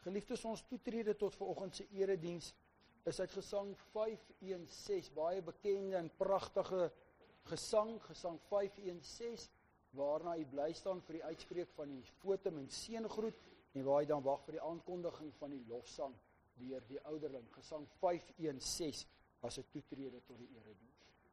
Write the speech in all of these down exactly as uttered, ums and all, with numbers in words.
Geliefdes, ons toetrede tot vanoggend se erediens is uit Gesang vyf een ses, baie bekende en pragtige gesang, Gesang vyf een ses, waarna jy bly staan vir die uitspreek van die fotum en seëngroet, en waar jy dan wag vir die aankondiging van die lofsang deur die ouderling. Gesang vyf een ses as 'n toetrede tot die erediens.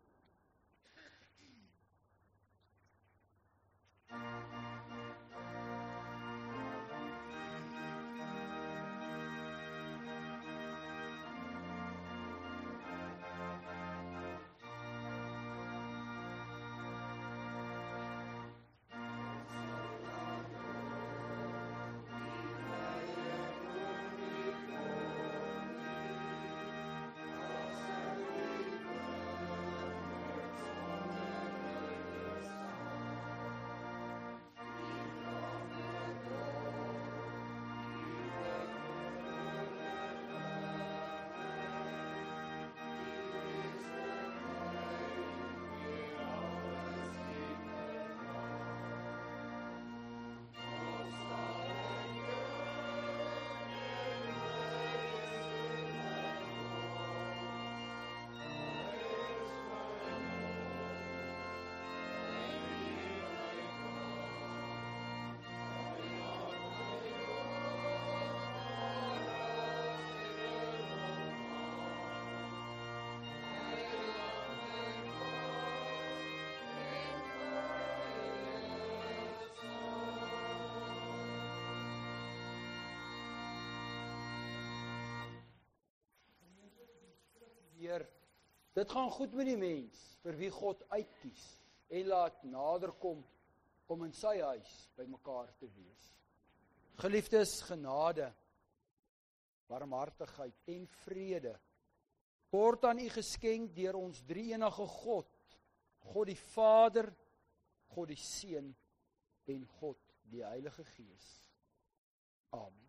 Heer, dit gaan goed met die mens, vir wie God uitkies, en laat nader kom, om in sy huis by mekaar te wees. Geliefdes, genade, barmhartigheid en vrede, word aan u geskenk deur ons drie-enige God, God die Vader, God die Seun, en God die Heilige Gees. Amen.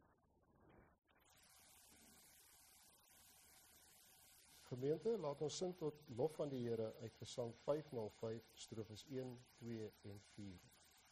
Gemeente, laat ons sing tot lof van die Here uit Gesang vyf nul vyf, strofes een, twee en vier.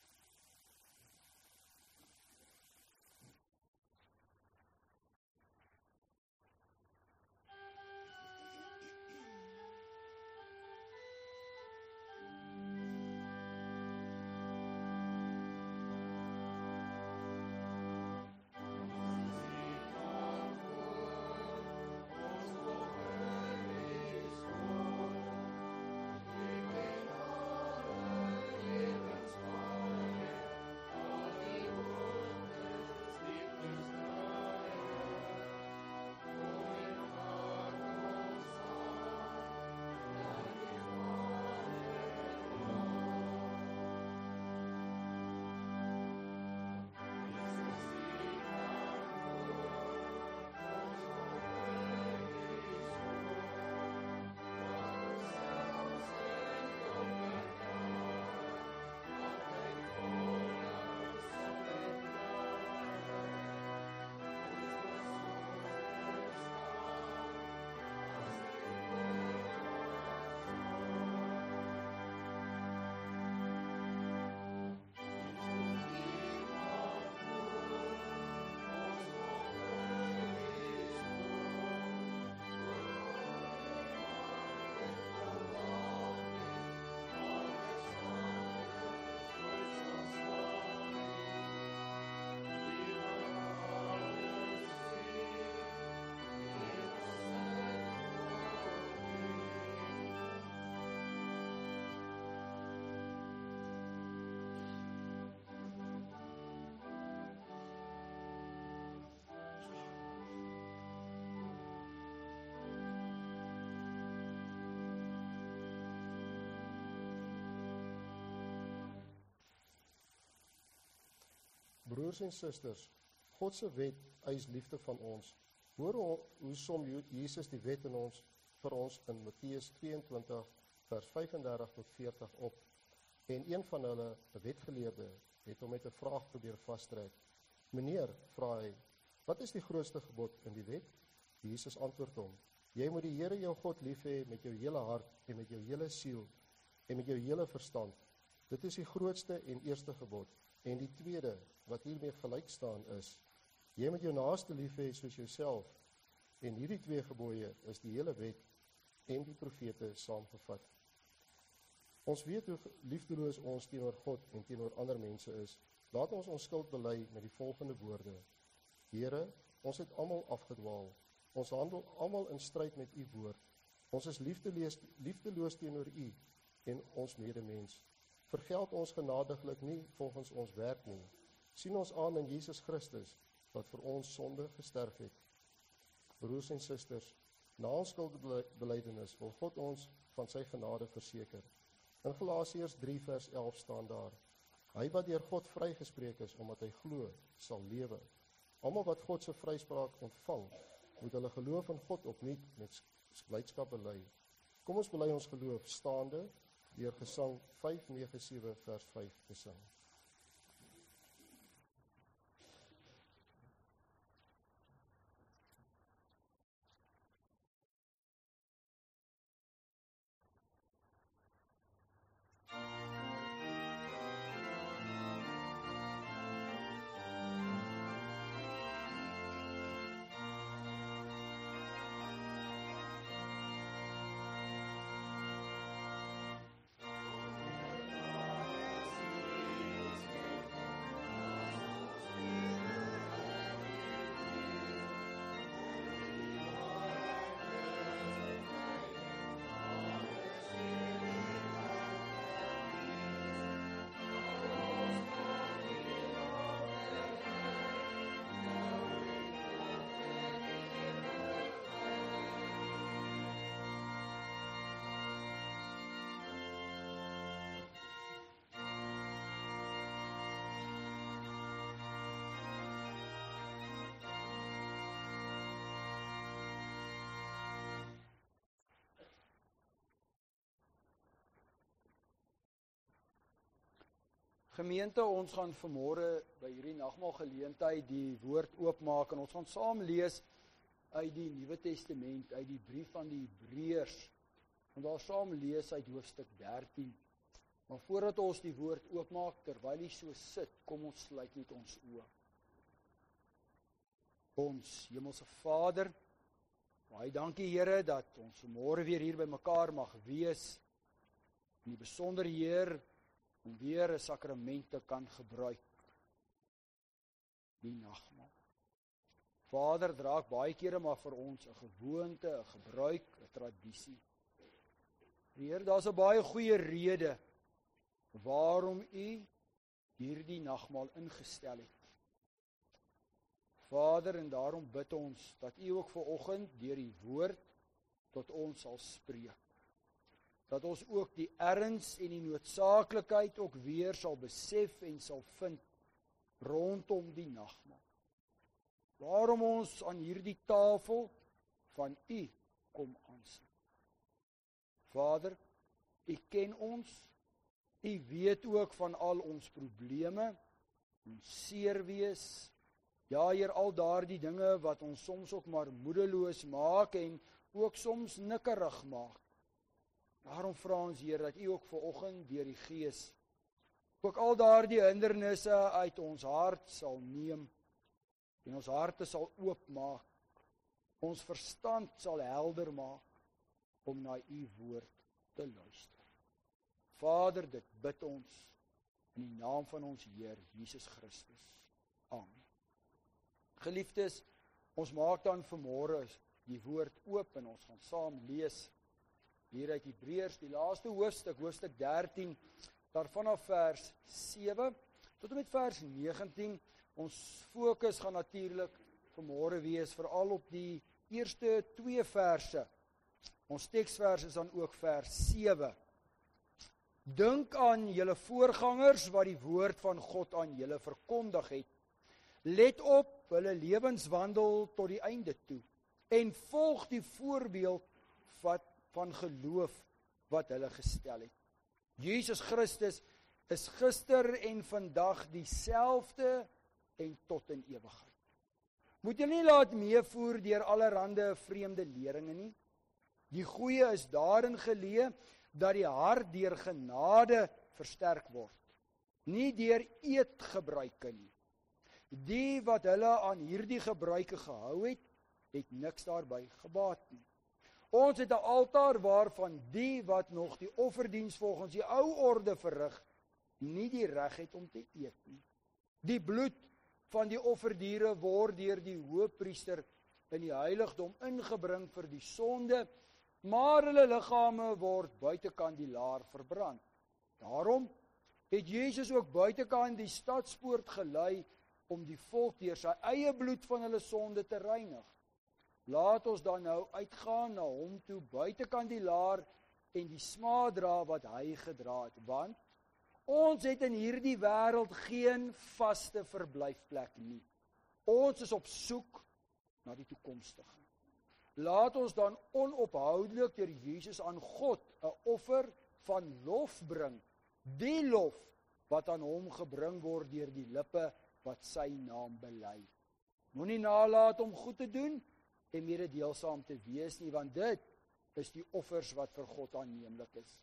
Broers en susters, God se wet eis liefde van ons. Hoor hoe som Jesus die wet in ons vir ons in Matteus tweeëntwintig vers vyfendertig tot veertig op. En een van hulle, 'n wetgeleerde, het hom met 'n vraag probeer vasstrek. Meneer, vra hy, wat is die grootste gebod in die wet? Jesus antwoord hom, jy moet die Here jou God lief hê met jou hele hart en met jou hele siel en met jou hele verstand. Dit is die grootste en eerste gebod. En die tweede, wat hiermee gelyk staan is, Jy moet jou naaste lief hê soos jouself. En hierdie twee gebooie is die hele wet en die profete saamgevat. Ons weet hoe liefdeloos ons teenoor God en teenoor ander mense is. Laat ons ons skuld bely met die volgende woorde. Here, ons het almal afgedwaal. Ons handel almal in stryd met u woord. Ons is liefdeloos, liefdeloos teenoor u en ons medemens. Vergeld ons genadiglik nie volgens ons werk nie. Sien ons aan in Jesus Christus, wat vir ons sonde gesterf het. Broers en susters, na ons skuldbelijdenis wil God ons van sy genade verseker. In Galasiërs drie vers elf staan daar, hy wat deur God vrygespreek is, omdat hy glo, sal lewe. Almal wat God se vryspraak ontvang, moet hulle geloof in God opnuut met blydskap bely. Kom ons bely ons geloof staande, deur Gesang vyf nege sewe vers vyf te sing. Gemeente, ons gaan vanmôre by hierdie nagmaalgeleentheid die woord oopmaak en ons gaan saam lees uit die Nuwe Testament, uit die brief van die Hebreërs. En daar saam lees uit hoofstuk dertien. Maar voordat ons die woord oopmaak, terwyl jy so sit, kom ons sluit net ons oë. Ons Hemelse Vader, baie dankie Here dat ons vanmôre weer hier by mekaar mag wees. In die besonder Heer, om weer 'n sakrament te kan gebruik, die nagmaal. Vader, draak baie kere maar vir ons 'n gewoonte, 'n gebruik, 'n tradisie. Heer, daar's 'n baie goeie rede waarom u hierdie nagmaal ingestel het. Vader, en daarom bid ons dat u ook vanoggend deur die woord tot ons sal spreek. Dat ons ook die erns en die noodsaaklikheid ook weer sal besef en sal vind rondom die nagmaal. Waarom ons aan hierdie tafel van u kom aansit. Vader, u ken ons, u weet ook van al ons probleme, ons seerwees, ja Heer, al daardie dinge wat ons soms ook maar moedeloos maak en ook soms nikkerig maak. Daarom vra ons, Heer, dat u ook vanoggend deur die Gees ook al daardie hindernisse uit ons hart sal neem en ons harte sal oopmaak, ons verstand sal helder maak om na u woord te luister. Vader, dit bid ons in die naam van ons Heer Jesus Christus. Amen. Geliefdes, ons maak dan vanmôre die woord oop en ons gaan saam lees hier uit Hebreërs, die laaste hoofstuk, hoofstuk dertien, daarvan af vers sewe, tot en met vers negentien. Ons fokus gaan natuurlik vanmôre wees, veral op die eerste twee verse. Ons teksvers is dan ook vers sewe. Dink aan julle voorgangers wat die woord van God aan julle verkondig het. Let op hulle lewenswandel tot die einde toe en volg die voorbeeld wat van geloof wat hulle gestel het. Jesus Christus is gister en vandag dieselfde en tot in ewigheid. Moet jy nie laat meevoer deur allerhande vreemde leringe nie. Die goeie is daarin geleë dat die hart deur genade versterk word, nie deur eetgebruike nie. Die wat hulle aan hierdie gebruike gehou het, het niks daarby gebaat nie. Ons het 'n altaar waarvan die wat nog die offerdiens volgens die ou orde verrig, nie die reg het om te eet nie. Die bloed van die offerdiere word deur die hoëpriester in die heiligdom ingebring vir die sonde, maar hulle liggame word buitekant die laar verbrand. Daarom het Jesus ook buitekant die stadspoort gelei om die volk deur sy eie bloed van hulle sonde te reinig. Laat ons dan nou uitgaan na hom toe buitekant die laar en die smaa dra wat hy gedra het, want ons het in hierdie wêreld geen vaste verblyfplek nie. Ons is op soek na die toekomstige. Laat ons dan onophoudelik deur Jesus aan God 'n offer van lof bring, die lof wat aan hom gebring word deur die lippe wat sy naam bely. Moenie nalat om goed te doen en mededeelsaam te wees nie, want dit is die offers wat vir God aanneemlik is.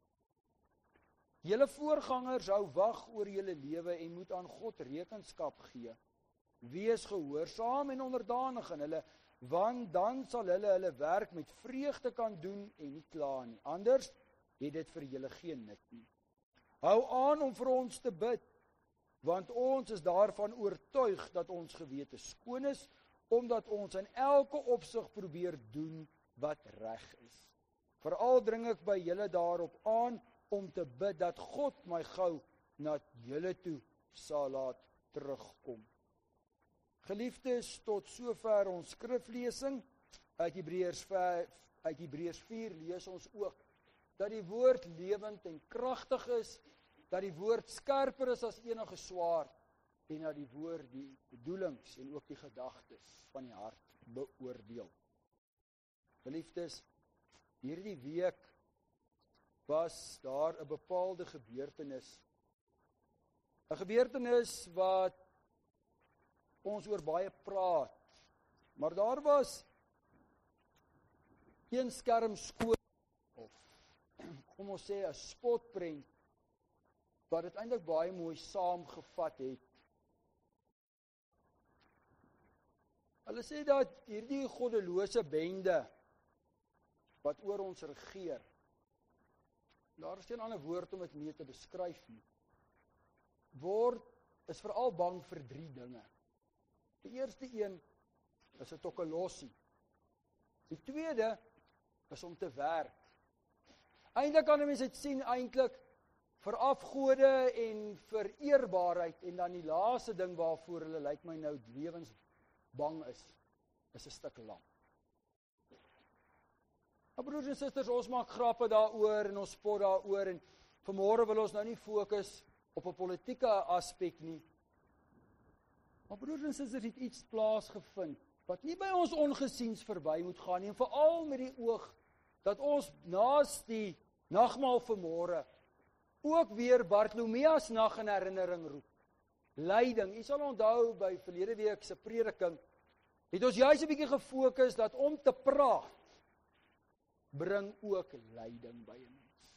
Julle voorgangers hou wag oor julle lewe en moet aan God rekenskap gee. Wees gehoorsaam en onderdanig aan hulle, want dan sal hulle hulle werk met vreugde kan doen en nie kla nie. Anders het dit vir julle geen nut nie. Hou aan om vir ons te bid, want ons is daarvan oortuig dat ons gewete skoon is, omdat ons in elke opsig probeer doen wat reg is. Veral dring ek by julle daarop aan om te bid dat God my gou na julle toe sal laat terugkom. Geliefdes, tot sover ons skriflesing uit Hebreërs uit Hebreërs vier lees ons ook dat die woord lewend en kragtig is, dat die woord skerper is as enige swaard en dat die woord die bedoelings en ook die gedagtes van die hart beoordeel. Geliefdes, hierdie week was daar 'n bepaalde gebeurtenis. 'n Gebeurtenis wat ons oor baie praat. Maar daar was een skerm skoon of kom ons sê 'n spotprent wat dit eintlik baie mooi saamgevat het. Hulle sê dat hierdie goddelose bende wat oor ons regeer, daar is geen ander woord om dit mee te beskryf nie, word, is veral bang vir drie dinge. Die eerste een is 'n tokkelossie. Die tweede is om te werk. Eintlik kan 'n mens dit sien eintlik vir afgode en vir eerbaarheid, en dan die laaste ding waarvoor hulle lyk my nou lewens bang is, is 'n stuk lam. Maar broers en susters, ons maak grappe daaroor en ons spot daaroor, en vanmôre wil ons nou nie fokus op 'n politieke aspek nie. Maar broers en susters, het iets plaasgevind wat nie by ons ongesiens verby moet gaan nie, en veral met die oog dat ons naas die nagmaal vanmôre ook weer Bartolomeus nag in herinnering roep. Lyding. U sal onthou by verlede week se prediking het ons juis 'n bietjie gefokus dat om te praat bring ook lyding by 'n mens.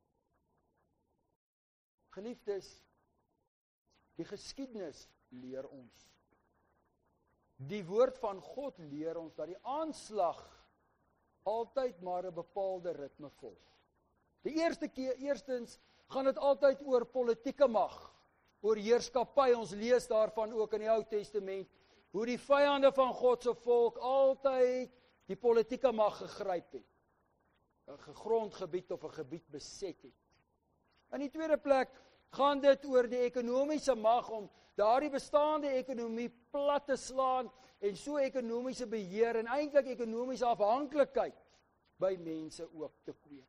Geliefdes, die geskiedenis leer ons. Die woord van God leer ons dat die aanslag altyd maar 'n bepaalde ritme volg. Die eerste keer, eerstens gaan dit altyd oor politieke mag, oor heerskappy. Ons lees daarvan ook in die Ou Testament, hoe die vyande van God se volk altyd die politieke mag gegryp het, 'n gegrondgebied of 'n gebied beset het. In die tweede plek gaan dit oor die ekonomiese mag om daardie bestaande ekonomie plat te slaan en so ekonomiese beheer en eintlik ekonomiese afhanklikheid by mense ook te kweek.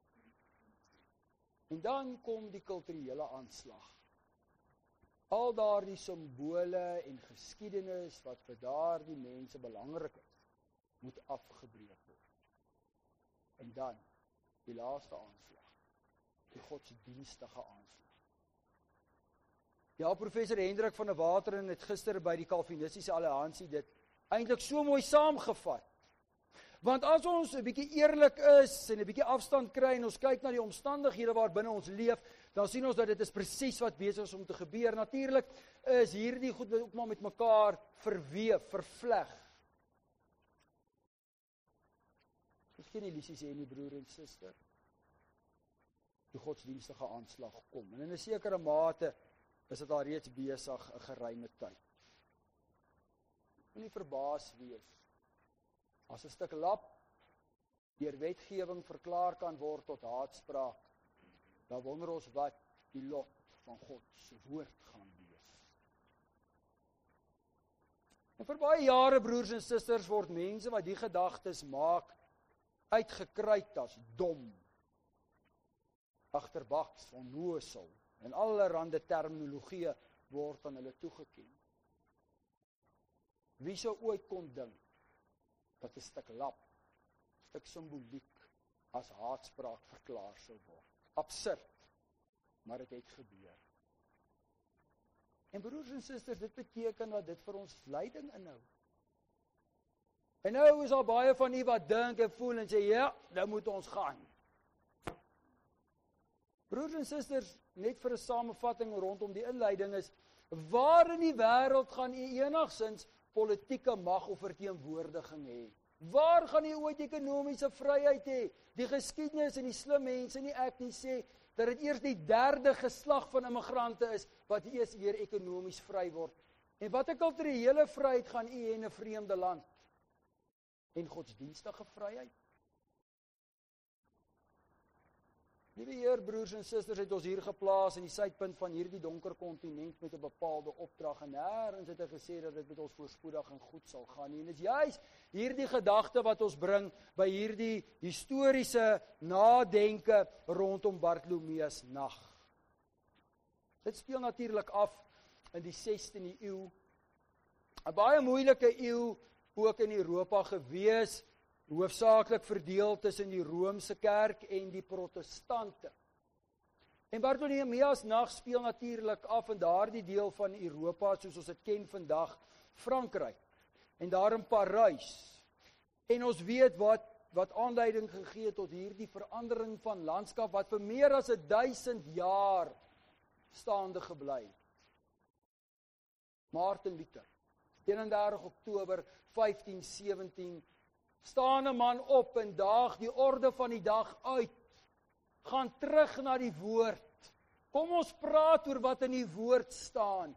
En dan kom die kulturele aanslag. Al daardie simbole en geskiedenis wat vir daardie mense belangrik is, moet afgebreek word. En dan die laaste aanslag, die godsdienstige aanslag. Ja, professor Hendrik van der Wateren het gister by die Calvinistiese Alliansie dit eintlik so mooi saamgevat. Want as ons 'n bietjie eerlik is en 'n bietjie afstand kry en ons kyk na die omstandighede waarbinne ons leef, dan sien ons dat dit is presies wat besig is om te gebeur. Natuurlik is hierdie goed ook maar met mekaar verweef, vervleg. Dis geen illusie sê nie, broer en suster. Die godsdienstige aanslag kom. En in 'n sekere mate is dit al reeds besig 'n geruime tyd. Moenie verbaas wees as 'n stuk lap deur wetgewing verklaar kan word tot haatspraak, dan wonder ons wat die lot van God se woord gaan wees. En vir baie jare, broers en susters, word mense wat die gedagtes maak, uitgekruid as dom, agterbaks, onnoosel, en allerhande terminologie word aan hulle toegeken. Wie sou ooit kon dink dat 'n stuk lap, stuk simboliek as haatspraak verklaar sou word? Absurd, maar dit het gebeur. En broers en susters, dit beteken dat dit vir ons lyding inhou. En nou is al baie van u wat dink en voel en sê, ja, nou moet ons gaan. Broers en susters, net vir 'n samevatting rondom die inleiding is, waar in die wêreld gaan u enigsins politieke mag of verteenwoordiging hê? Waar gaan u ooit ekonomiese vryheid hê? Die geskiedenis en die slim mense, nie ek nie, sê dat dit eers die derde geslag van immigrante is wat eers weer ekonomies vry word. En watter kulturele vryheid gaan u hê in 'n vreemde land? En godsdienstige vryheid? Liewe Heer, broers en susters, het ons hier geplaas in die suidpunt van hierdie donker kontinent met 'n bepaalde opdrag, en nêrens het hy gesê dat dit met ons voorspoedig en goed sal gaan nie. En dit is juis hierdie gedagte wat ons bring by hierdie historiese nadenke rondom Bartholomeus nag. Dit speel natuurlik af in die sestiende eeu, 'n baie moeilike eeu ook in Europa gewees, hoofsaaklik verdeel tussen die Romeinse kerk en die protestante. En Bartholomeus nag speel natuurlik af in daardie deel van Europa, soos ons dit ken vandag, Frankryk, en daar in Parys. En ons weet wat, wat aanleiding gegee het tot hierdie verandering van landskap, wat vir meer as duisend jaar staande gebly het. Martin Luther, eenendertig Oktober vyftien sewentien, staan 'n man op en daag die orde van die dag uit. Gaan terug na die woord. Kom ons praat oor wat in die woord staan.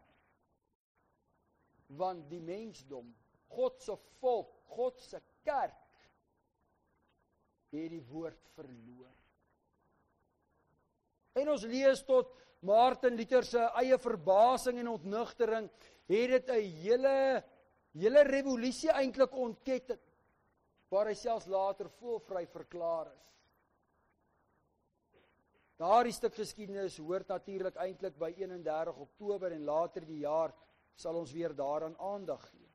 Want die mensdom, God se volk, God se kerk, het die woord verloor. En ons lees tot Martin Luther se eie verbasing en ontnugtering, het dit 'n hele, hele revolusie eintlik ontketen, waar hy selfs later voelvry verklaar is. Daardie stuk geskiedenis hoort natuurlik eintlik by eenendertig Oktober en later die jaar sal ons weer daaraan aandag gee.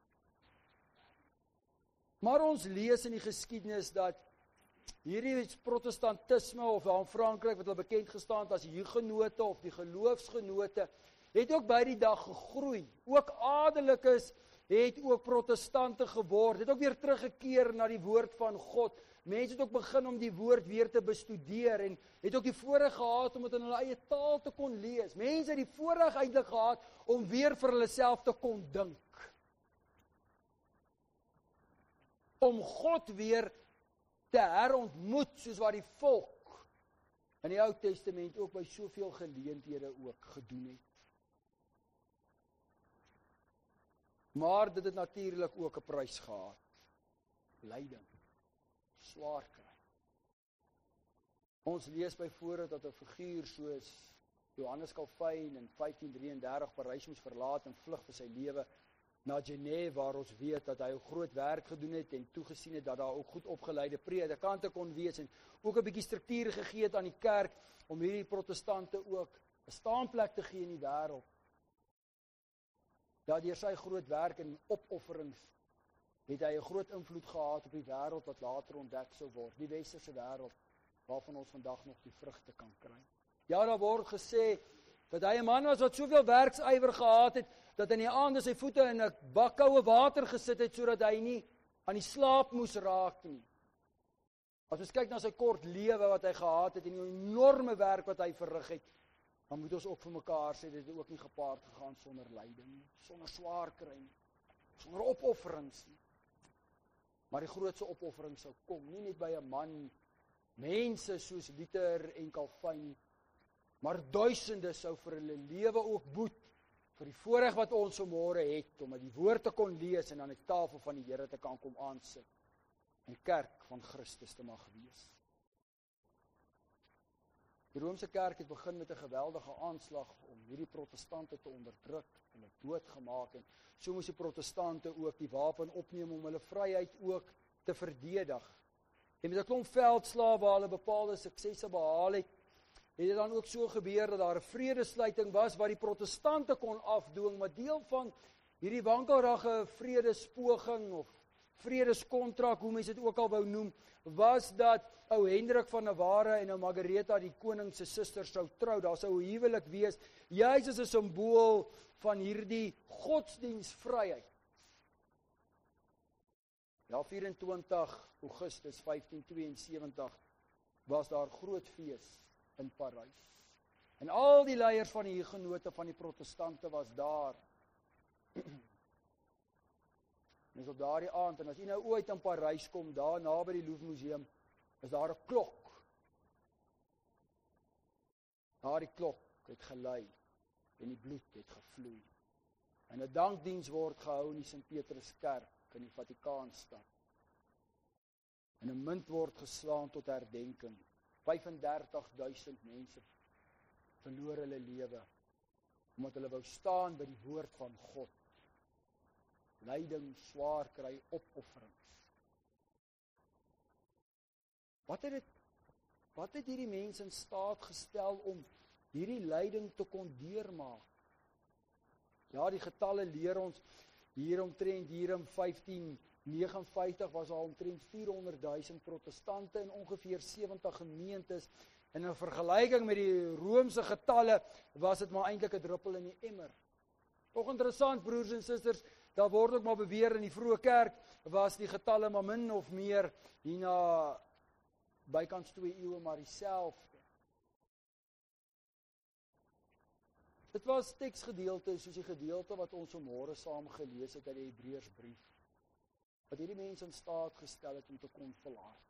Maar ons lees in die geskiedenis dat hierdie protestantisme of in Frankryk wat hulle bekend gestaan het as Hugenote of die geloofsgenote, het ook by die dag gegroei. Ook adellikes het ook protestante geword, het ook weer teruggekeer na die woord van God. Mense het ook begin om die woord weer te bestudeer en het ook die voorreg gehad om dit in hulle eie taal te kon lees. Mense het die voorreg eintlik gehad om weer vir hulle self te kon dink. Om God weer te herontmoet, soos wat die volk in die Ou Testament ook by soveel geleenthede ook gedoen het. Maar dit het natuurlik ook 'n prys gehad. Lyding, swaar kry. Ons lees byvoorbeeld dat 'n figuur soos Johannes Calvin in vyftien drieëndertig Parys moes verlaat en vlug vir sy lewe na Genève, waar ons weet dat hy 'n groot werk gedoen het en toegesien het dat daar ook goed opgeleide predikante kon wees en ook 'n bietjie struktuur gegee het aan die kerk om hierdie protestante ook 'n staanplek te gee in die wêreld. Dat deur sy groot werk en opofferings het hy 'n groot invloed gehad op die wêreld wat later ontdek sou word, die westerse wêreld waarvan ons vandag nog die vrugte kan kry. Ja, daar word gesê dat hy 'n man was wat soveel werksywer gehad het dat in die aande sy voete in 'n bak koue water gesit het sodat hy nie aan die slaap moes raak nie. As ons kyk na sy kort lewe wat hy gehad het en die enorme werk wat hy verrig het, dan moet ons ook vir mekaar sê, dit het ook nie gepaard gegaan sonder lyding nie, sonder swaar kry nie, sonder opofferings nie. Maar die grootste opoffering sou kom, nie net by 'n man, mense soos Luther en Calvin nie, maar duisende sou vir hulle lewe ook boet, vir die voorreg wat ons vanmôre het, om met die woord te kon lees en aan die tafel van die Here te kan kom aansit, en kerk van Christus te mag wees. Die Romeinse kerk het begin met 'n geweldige aanslag om hierdie protestante te onderdruk, hulle doodgemaak, en so moes die protestante ook die wapen opneem om hulle vryheid ook te verdedig. En met 'n klomp veldslae waar hulle bepaalde suksesse behaal het, het dit dan ook so gebeur dat daar 'n vredesluiting was wat die protestante kon afdwing, maar deel van hierdie wankelrige vredespoging of vredeskontrak, hoe mense dit ook al wou noem, was dat ou Hendrik van Navarre en ou Margaretha, die koning se susters, sou trou. Daar sou 'n huwelik wees, juis as 'n simbool van hierdie godsdienstvryheid. Ja, vyf en twintig Augustus vyftien twee en sewentig was daar groot fees in Parys. En al die leiers van die hugenote van die protestante was daar. En op daardie aand, en as jy nou ooit in Parys kom, daar naby die Louvre Museum, is daar 'n klok. Daardie klok het gelui en die bloed het gevloei. En 'n dankdiens word gehou in die Sint-Petruskerk in die Vatikaanstad. En 'n munt word geslaan tot herdenking. vyf en dertig duisend mense verloor hulle lewe, omdat hulle wou staan by die woord van God. Lyding, swaar kry, opofferings. Wat het dit, wat het hierdie mense in staat gestel om hierdie lyding te kon deurmaak? Ja, die getalle leer ons, hier omtrent hier in vyftien negenenvyftig was daar omtrent vierhonderd duisend protestante en ongeveer sewentig gemeentes. En in vergelyking met die Romeinse getalle was dit maar eintlik 'n druppel in die emmer. Nog interessant, broers en susters, daar word ook maar beweer in die vroeë kerk was die getalle maar min of meer hierna bykans twee eeue maar dieselfde. Dit was teksgedeelte soos die gedeelte wat ons vanmôre saam gelees het uit die Hebreërsbrief, wat hierdie mense in staat gestel het om te kon volhard.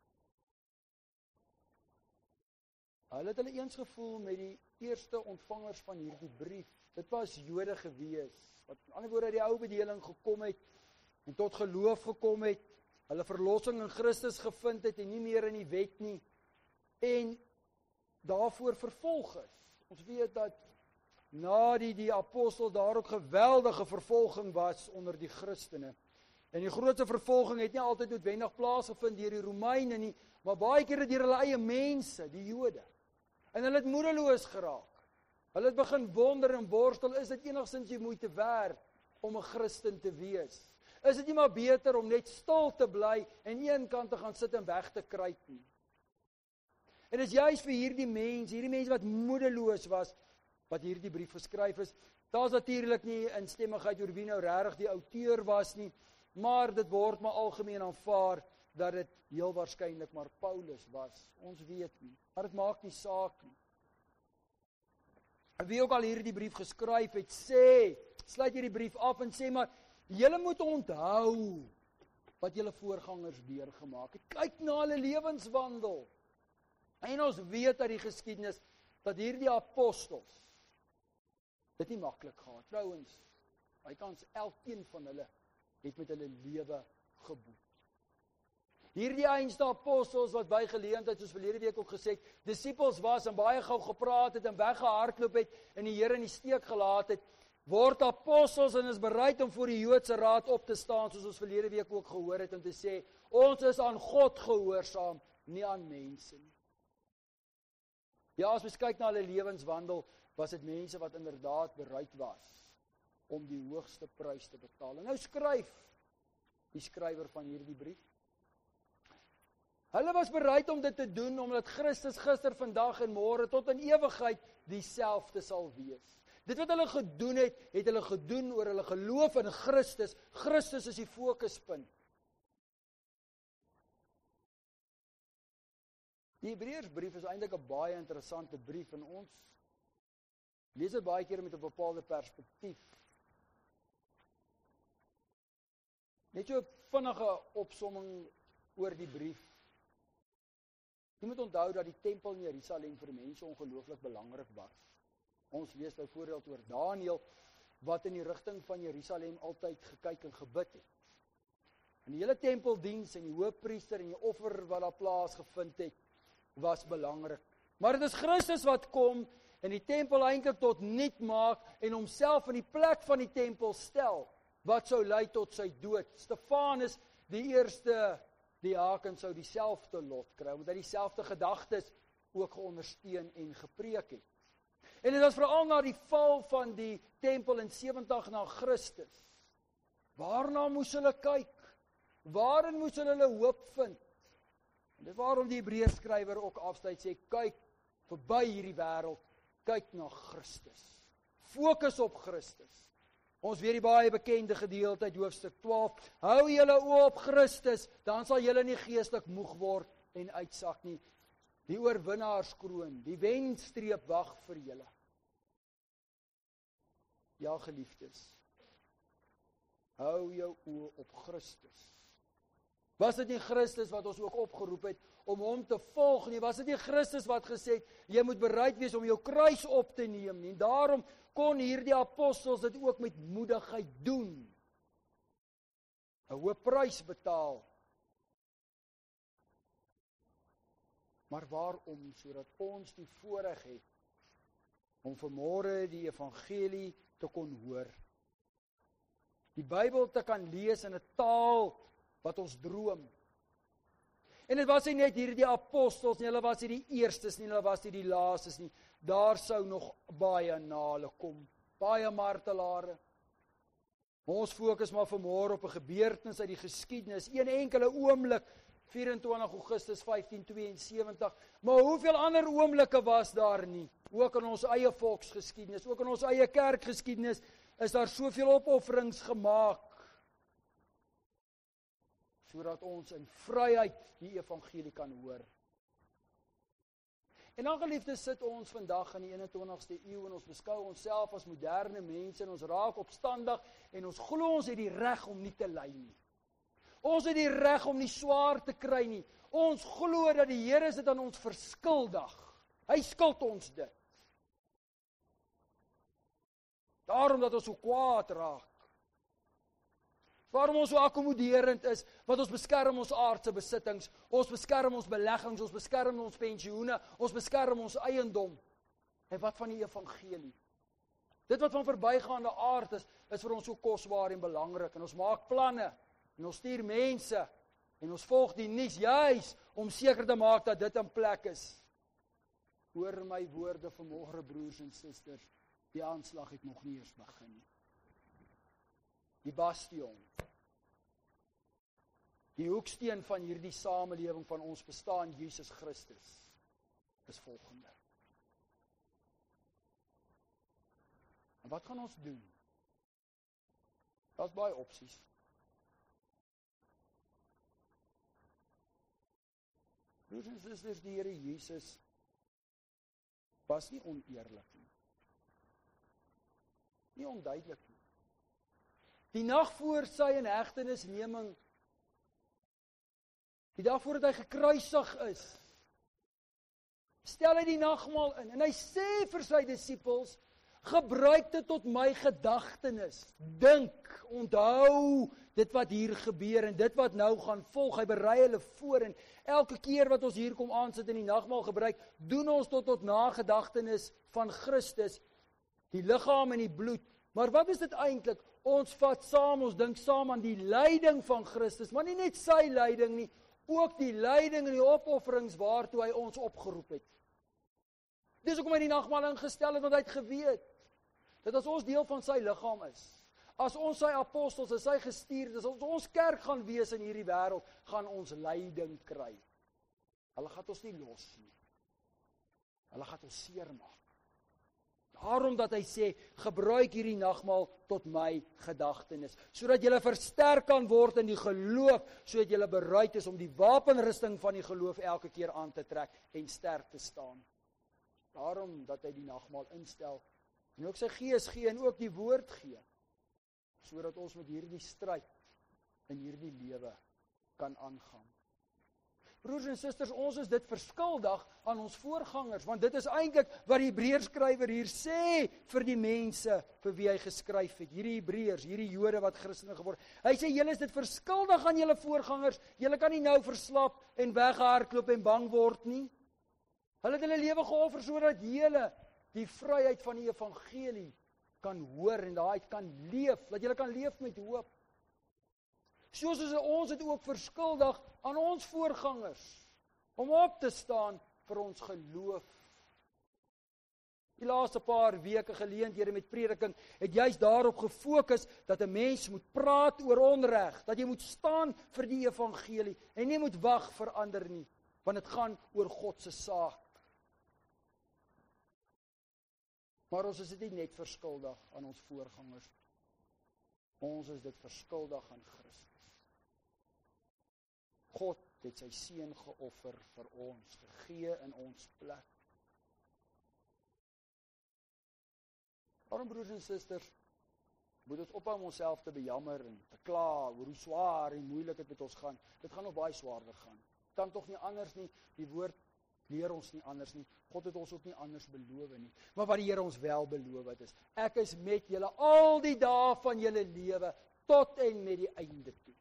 Hulle het hulle eens gevoel met die eerste ontvangers van hierdie brief. Dit was Jode gewees, wat aan die ander woorde uit die ou bedeling gekom het, en tot geloof gekom het, hulle verlossing in Christus gevind het, en nie meer in die wet nie, en daarvoor vervolg is. Ons weet dat na die, die apostel daar ook geweldige vervolging was onder die Christene. En die grootste vervolging het nie altyd noodwendig plaasgevind deur die Romeine nie, maar baie keer deur hulle eie mense, die Jode. En hulle het moedeloos geraak. Hulle het begin wonder en worstel, is dit enigstens die moeite werd om 'n Christen te wees? Is dit nie maar beter om net stil te bly en een kant te gaan sit en weg te kruip nie? En dit is juis vir hierdie mense, hierdie mense wat moedeloos was, wat hierdie brief geskryf is. Daar's natuurlik nie instemmigheid oor wie nou regtig die outeur was nie, maar dit word maar algemeen aanvaar dat dit heel waarskynlik maar Paulus was. Ons weet nie, maar dit maak nie saak nie. En wie ook al hierdie brief geskryf het, sê, sluit hierdie brief af en sê maar, julle moet onthou wat julle voorgangers deurgemaak het. Kyk na hulle lewenswandel. En ons weet uit die geskiedenis dat hierdie apostels dit nie maklik gehad. Trouwens, bykans elkeen van hulle het met hulle lewe geboet. Hierdie einste apostels wat by geleentheid, soos verlede week ook gesê het, disippels was en baie gou gepraat het en weggehardloop het en die Here in die steek gelaat het, word apostels en is bereid om voor die Joodse raad op te staan, soos ons verlede week ook gehoor het, en te sê, ons is aan God gehoorsaam, nie aan mense nie. Ja, as ons kyk na hulle lewenswandel, was dit mense wat inderdaad bereid was om die hoogste prys te betaal. En nou skryf die skrywer van hierdie brief. Hulle was bereid om dit te doen, omdat Christus gister, vandag en môre tot in ewigheid dieselfde sal wees. Dit wat hulle gedoen het, het hulle gedoen oor hulle geloof in Christus. Christus is die fokuspunt. Die Hebreërsbrief is eintlik 'n baie interessante brief en ons lees dit baie keer met 'n bepaalde perspektief. Net so 'n vinnige opsomming oor die brief. Jy moet onthou dat die tempel in Jerusalem vir mense ongelooflik belangrik was. Ons lees byvoorbeeld oor Daniël, wat in die rigting van Jerusalem altyd gekyk en gebid het. En die hele tempeldiens en die hoofpriester en die offer wat daar plaasgevind het, was belangrik. Maar dit is Christus wat kom en die tempel eintlik tot niet maak en homself in die plek van die tempel stel, wat sou lei tot sy dood. Stefanus, die eerste diaken, sou dieselfde lot kry, omdat hy dieselfde gedagtes ook geondersteun en gepreek het. En dit was veral na die val van die tempel in sewentig na Christus. Waarna moes hulle kyk? Waarin moes hulle hulle hoop vind? En dit waarom die Hebreërskrywer ook afsluit sê, kyk verby hierdie wêreld, kyk na Christus. Fokus op Christus. Ons weet die baie bekende gedeelte uit hoofstuk twaalf, hou julle oë op Christus, dan sal julle nie geestelik moeg word en uitsak nie. Die oorwinnaarskroon, die wenstreep wag vir julle. Ja, geliefdes, hou jou oë op Christus. Was dit nie Christus wat ons ook opgeroep het om hom te volg nie? Was dit nie Christus wat gesê het, jy moet bereid wees om jou kruis op te neem nie? En daarom kon hierdie apostels dit ook met moedigheid doen. 'n Hoë prys betaal. Maar waarom? Sodat ons die voorreg het om vanmôre die evangelie te kon hoor. Die Bybel te kan lees in 'n taal wat ons droom. En dit was nie net hierdie apostels nie, hulle was nie die eerstes nie, hulle was nie die laastes nie. Daar sou nog baie na hulle kom, baie martelare. Ons fokus maar vanmôre op 'n gebeurtenis uit die geskiedenis, een enkele oomblik, vyf en twintig Augustus vyftien tweeënsewentig, maar hoeveel ander oomblikke was daar nie? Ook in ons eie volksgeskiedenis, ook in ons eie kerkgeskiedenis, is daar soveel opofferings gemaak, sodat ons in vryheid die evangelie kan hoor. En dan, geliefdes, sit ons vandag in die eenentwintigste eeu en ons beskou onsself as moderne mense en ons raak opstandig en ons glo ons het die reg om nie te ly nie. Ons het die reg om nie swaar te kry nie. Ons glo dat die Here dit aan ons verskuldig. Hy skuld ons dit. Daarom dat ons so kwaad raak. Waarom ons so akkommoderend is, want ons beskerm ons aardse besittings, ons beskerm ons beleggings, ons beskerm ons pensioene, ons beskerm ons eiendom. En wat van die evangelie? Dit wat van verbygaande aard is, is vir ons so kosbaar en belangrik. En ons maak planne, en ons stuur mense, en ons volg die nuus, juis om seker te maak dat dit in plek is. Hoor my woorde vanmôre, broers en susters, die aanslag het nog nie eens begin nie. Die bastion, die hoeksteen van hierdie samelewing van ons bestaan, Jesus Christus, is volgende. En wat gaan ons doen? Daar's baie opsies. Broers en susters, die Here Jesus was nie oneerlik nie. Nie onduidelik nie. Die nag voor sy inhegtenisneming, die dag voordat hy gekruisig is, stel hy die nagmaal in en hy sê vir sy disippels, gebruik dit tot my gedagtenis. Dink, onthou dit wat hier gebeur en dit wat nou gaan volg. Hy berei hulle voor en elke keer wat ons hier kom aansit en die nagmaal gebruik, doen ons tot tot nagedagtenis van Christus, die liggaam en die bloed. Maar wat is dit eintlik? Ons vat saam, ons dink saam aan die lyding van Christus, maar nie net sy lyding nie, ook die lyding en die opofferings waartoe hy ons opgeroep het. Dis hoekom hy die nagmaal ingestel het, want hy het geweet dat as ons deel van sy liggaam is, as ons sy apostels, as sy gestuurdes, as ons kerk gaan wees in hierdie wêreld, gaan ons lyding kry. Hulle gaan ons nie los nie. Hulle gaan ons seermaak. Daarom dat hy sê, gebruik hierdie nagmaal tot my gedagtenis, sodat jy versterk kan word in die geloof, sodat jy bereid is om die wapenrusting van die geloof elke keer aan te trek en sterk te staan. Daarom dat hy die nagmaal instel, en ook sy gees gee en ook die woord gee, sodat ons met hierdie stryd in hierdie lewe kan aangaan. Broers en susters, ons is dit verskuldig aan ons voorgangers, want dit is eintlik wat die Hebreërskrywer hier sê vir die mense vir wie hy geskryf het, hierdie Hebreërs, hierdie Jode wat Christene geword. Hy sê, julle is dit verskuldig aan julle voorgangers, julle kan nie nou verslap en weghardloop en bang word nie. Hulle het hulle lewe geoffer sodat julle die vryheid van die evangelie kan hoor en daaruit kan leef, dat julle kan leef met hoop. Soos is ons het ook verskuldig aan ons voorgangers, om op te staan vir ons geloof. Die laaste paar weke geleenthede met prediking, het juist daarop gefokus, dat 'n mens moet praat oor onreg, dat jy moet staan vir die evangelie, en nie moet wag vir ander nie, want dit gaan oor God se saak. Maar ons is dit nie net verskuldig aan ons voorgangers, ons is dit verskuldig aan Christus. God het sy seun geoffer vir ons, gegee in ons plek. Daarom, broers en susters, moet ons ophou om onsself te bejammer en te kla oor hoe swaar en moeilik dit met ons gaan. Dit gaan nog baie swaarder gaan. Kan tog nie anders nie, die woord leer ons nie anders nie. God het ons ook nie anders beloof nie. Maar wat die Here ons wel beloof het is, ek is met julle al die dae van julle lewe, tot en met die einde toe.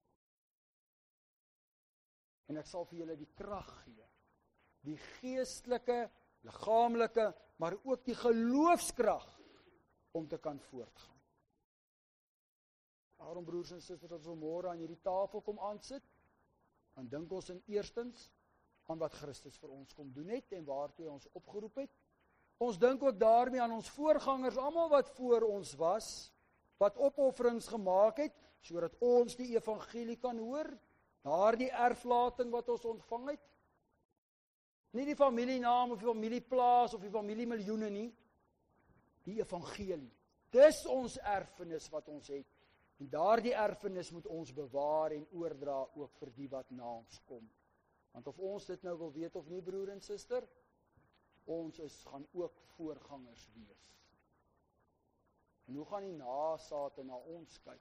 En ek sal vir julle die krag gee, die geestelike, liggaamlike, maar ook die geloofskrag, om te kan voortgaan. Daarom, broers en susters, as ons môre aan hierdie tafel kom aansit, dan dink ons in eerstens aan wat Christus vir ons kom doen het, en waartoe hy ons opgeroep het. Ons dink ook daarmee aan ons voorgangers, almal wat voor ons was, wat opofferings gemaak het, sodat ons die evangelie kan hoor, daardie erflating wat ons ontvang het, nie die familienaam of die familieplaas of die familiemiljoene nie, die evangelie. Dis ons erfenis wat ons het, en daardie erfenis moet ons bewaar en oordra ook vir die wat na ons kom. Want of ons dit nou wil weet of nie, broer en suster, ons is, gaan ook voorgangers wees. En hoe gaan die nasate na ons kyk?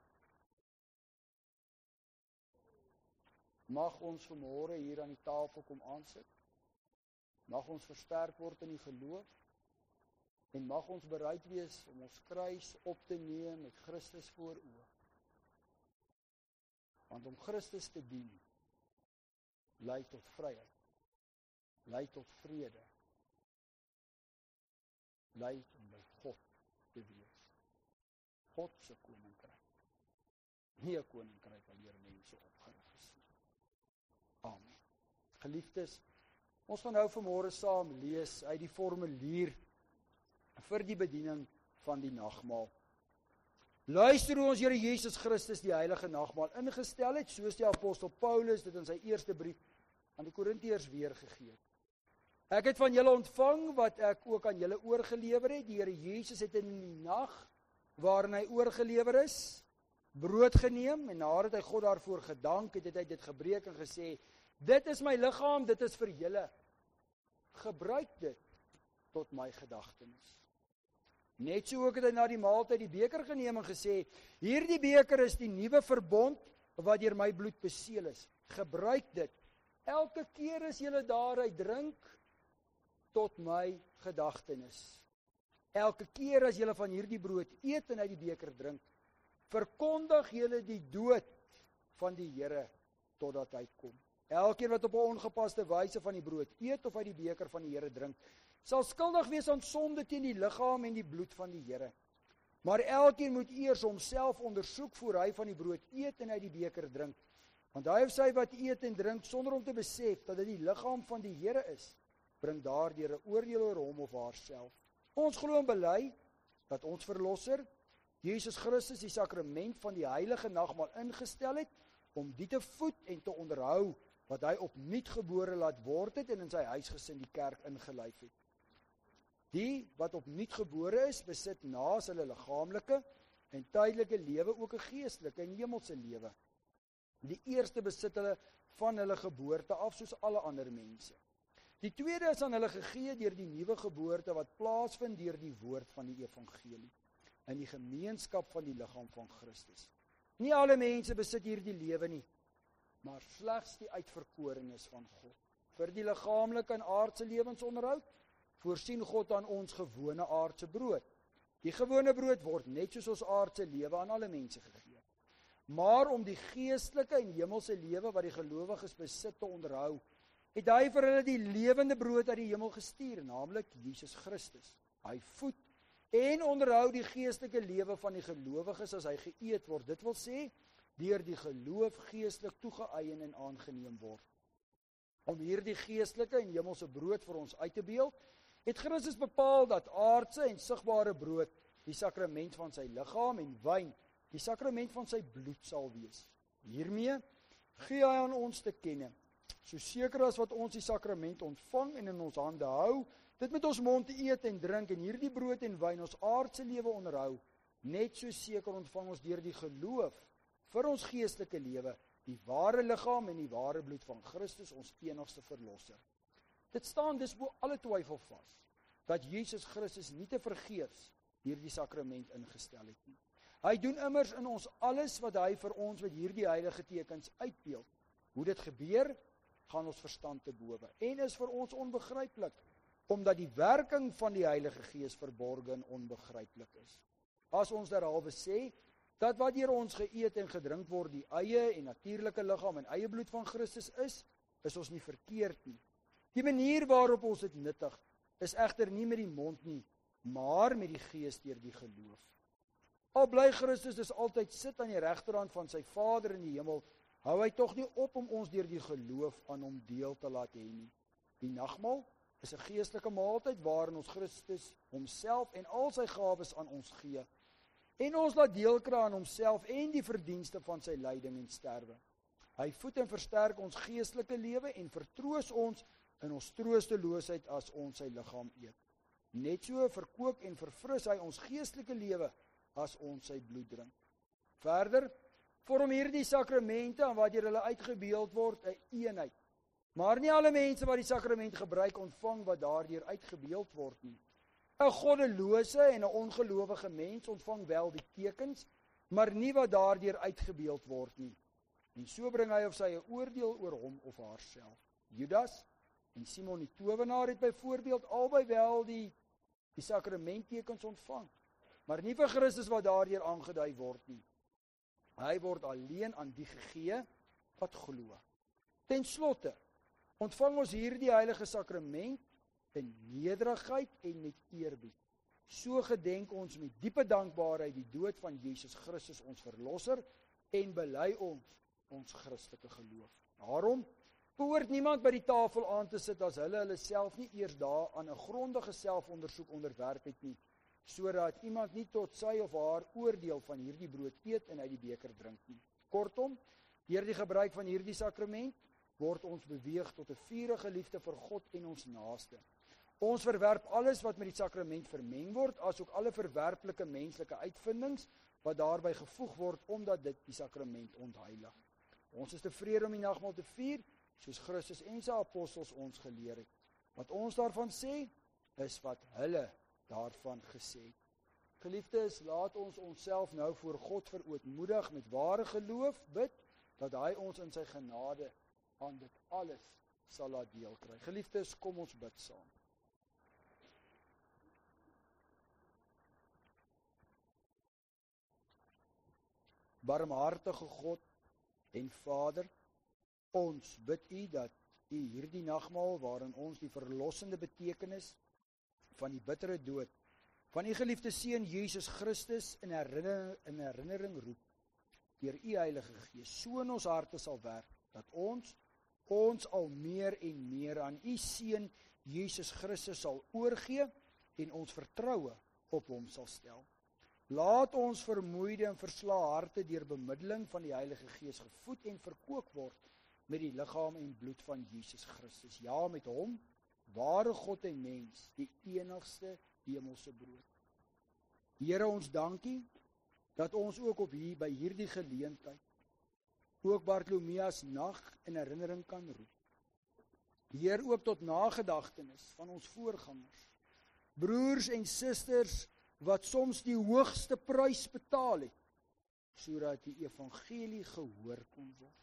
Mag ons vanmôre hier aan die tafel kom aansit, mag ons versterk word in die geloof, en mag ons bereid wees om ons kruis op te neem met Christus voor oë. Want om Christus te dien, lei tot vryheid, lei tot vrede, lei om by God te wees. God se koninkryk, nie 'n koninkryk waar deur mense opgerig is nie. Amen. Geliefdes, ons gaan nou vanmôre saam lees uit die formulier vir die bediening van die nagmaal. Luister hoe ons Here Jesus Christus die heilige nagmaal ingestel het, soos die apostel Paulus dit in sy eerste brief aan die Korintiërs weergegee het. Ek het van julle ontvang wat ek ook aan julle oorgelewer het. Die Here Jesus het in die nag waarin hy oorgelewer is, brood geneem, en nadat hy God daarvoor gedank het, het hy dit gebreek en gesê, dit is my liggaam, dit is vir julle. Gebruik dit tot my gedagtenis. Net so ook het hy na die maaltyd die beker geneem en gesê, hierdie beker is die nuwe verbond wat deur my bloed beseël is. Gebruik dit. Elke keer as julle daaruit drink, tot my gedagtenis. Elke keer as julle van hierdie brood eet en uit die beker drink, verkondig julle die dood van die Here totdat hy kom. Elkeen wat op 'n ongepaste wyse van die brood eet of uit die beker van die Here drink, sal skuldig wees aan sonde teen die liggaam en die bloed van die Here. Maar elkeen moet eers homself ondersoek voor hy van die brood eet en uit die beker drink. Want hy of sy wat eet en drink sonder om te besef dat dit die liggaam van die Here is, bring daardeur 'n oordeel oor hom of haarself. Ons glo en bely dat ons verlosser, Jesus Christus, die sakrament van die heilige nagmaal ingestel het, om die te voed en te onderhou, wat hy opnuut gebore laat word het en in sy huisgesin die kerk ingelyf het. Die wat opnuut gebore is, besit naas hulle liggaamlike en tydelike lewe ook 'n geestelike en hemelse lewe. Die eerste besit hulle van hulle geboorte af soos alle ander mense. Die tweede is aan hulle gegee deur die nuwe geboorte wat plaasvind deur die woord van die evangelie in die gemeenskap van die liggaam van Christus. Nie alle mense besit hierdie lewe nie, maar slegs die uitverkorenes van God. Vir die liggaamlike en aardse lewensonderhoud voorsien God aan ons gewone aardse brood. Die gewone brood word net soos ons aardse lewe aan alle mense gegee. Maar om die geestelike en hemelse lewe wat die gelowiges besit te onderhou, het hy vir hulle die lewende brood uit die hemel gestuur, naamlik Jesus Christus. Hy voed en onderhou die geestelike lewe van die gelowiges as hy geëet word. Dit wil sê, deur die geloof geestelik toegeëien en aangeneem word. Om hierdie geestelike en hemelse brood vir ons uit te beeld, het Christus bepaal dat aardse en sigbare brood die sakrament van sy liggaam en wyn die sakrament van sy bloed sal wees. Hiermee gee hy aan ons te kenne, so seker as wat ons die sakrament ontvang en in ons hande hou, dit met ons mond eet en drink en hierdie brood en wyn ons aardse lewe onderhou, net so seker ontvang ons deur die geloof vir ons geestelike lewe, die ware liggaam en die ware bloed van Christus, ons enigste verlosser. Dit staan dus bo alle twyfel vas, dat Jesus Christus nie te vergeefs hierdie sakrament ingestel het nie. Hy doen immers in ons alles wat hy vir ons met hierdie heilige tekens uitbeeld. Hoe dit gebeur, gaan ons verstand te bowe en is vir ons onbegryplik, omdat die werking van die Heilige Gees verborge en onbegryplik is. As ons derhalwe sê, dat wat deur ons geëet en gedrink word die eie en natuurlike liggaam en eie bloed van Christus is, is ons nie verkeerd nie. Die manier waarop ons dit nuttig, is egter nie met die mond nie, maar met die Gees deur die geloof. Al bly Christus dus altyd sit aan die regterhand van sy Vader in die hemel, hou hy tog nie op om ons deur die geloof aan hom deel te laat hê nie. Die nagmaal is 'n geestelike maaltyd waarin ons Christus homself en al sy gawes aan ons gee, en ons laat deel kry aan homself en die verdienste van sy lyding en sterwe. Hy voed en versterk ons geestelike lewe en vertroos ons in ons troosteloosheid as ons sy liggaam eet. Net so verkoop en verfris hy ons geestelike lewe as ons sy bloed drink. Verder vorm hierdie sakramente aan waardeur hulle uitgebeeld word 'n eenheid. Maar nie alle mense wat die sakrament gebruik ontvang wat daardeur uitgebeeld word nie. 'n Goddelose en 'n ongelowige mens ontvang wel die tekens, maar nie wat daardeur uitgebeeld word nie. En so bring hy of sy 'n oordeel oor hom of haarself. Judas en Simon die towenaar het byvoorbeeld albei wel die die sakramenttekens ontvang, maar nie vir Christus wat daardeur aangedui word nie. Hy word alleen aan die gegee wat glo. Ten slotte ontvang ons hierdie heilige sakrament in nederigheid en met eerbied. So gedenk ons met diepe dankbaarheid die dood van Jesus Christus ons verlosser en bely ons ons Christelike geloof. Daarom behoort niemand by die tafel aan te sit as hulle hulle self nie eers daar aan 'n grondige selfondersoek onderwerp het nie, sodat iemand nie tot sy of haar oordeel van hierdie brood eet en uit die beker drink nie. Kortom, deur die gebruik van hierdie sakrament word ons beweeg tot 'n vurige liefde vir God en ons naaste. Ons verwerp alles wat met die sakrament vermeng word, asook alle verwerplike menslike uitvindings wat daarbey gevoeg word omdat dit die sakrament ontheilig. Ons is tevrede om die nagmaal te vier, soos Christus en sy apostels ons geleer het. Wat ons daarvan sê, is wat hulle daarvan gesê het. Geliefdes, laat ons onsself nou voor God verootmoedig met ware geloof bid, dat hy ons in sy genade aan dit alles sal laat deel kry. Geliefdes, kom ons bid saam. Barmhartige God en Vader, ons bid U dat U hierdie nagmaal waarin ons die verlossende betekenis van die bittere dood van U geliefde Seun Jesus Christus in herinnering, in herinnering roep, deur U Heilige Gees so in ons harte sal werk, dat ons ons al meer en meer aan U Seun Jesus Christus sal oorgee en ons vertroue op Hom sal stel. Laat ons vermoeide en verslae harte deur bemiddeling van die Heilige Gees gevoed en verkoop word met die liggaam en bloed van Jesus Christus. Ja, met Hom ware God en mens, die enigste hemelse brood. Here, ons dankie, dat ons ook op hier, by hierdie geleentheid, ook Bartolomeus nag in herinnering kan roep. Heer, ook tot nagedagtenis van ons voorgangers, broers en susters, wat soms die hoogste prys betaal het, sodat die evangelie gehoor kon word.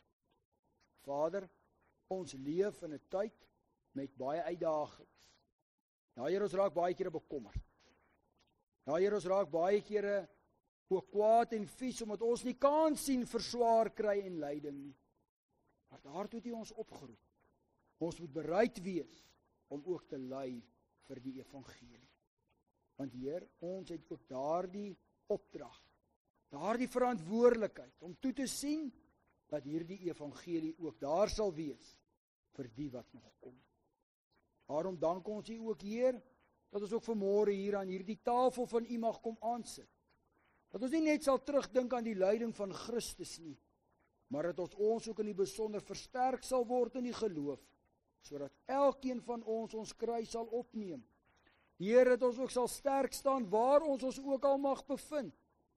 Vader, ons leef in 'n tyd met baie uitdagings. Ja, Heer, ons raak baie kere bekommerd. Ja, Heer, ons raak baie kere ook kwaad en vies, omdat ons nie kans sien vir swaar kry en lyding nie. Maar daartoe het U ons opgeroep. Ons moet bereid wees om ook te ly vir die evangelie. Want Heer, ons het ook daardie opdrag, daardie verantwoordelikheid om toe te sien dat hierdie evangelie ook daar sal wees vir die wat nog kom. Daarom dank ons U ook, Heer, dat ons ook vanmôre hier aan hierdie tafel van U mag kom aansit. Dat ons nie net sal terugdink aan die lyding van Christus nie, maar dat ons ons ook in die besonder versterk sal word in die geloof, sodat elkeen van ons ons kruis sal opneem. Heer, dat ons ook sal sterk staan waar ons ons ook al mag bevind.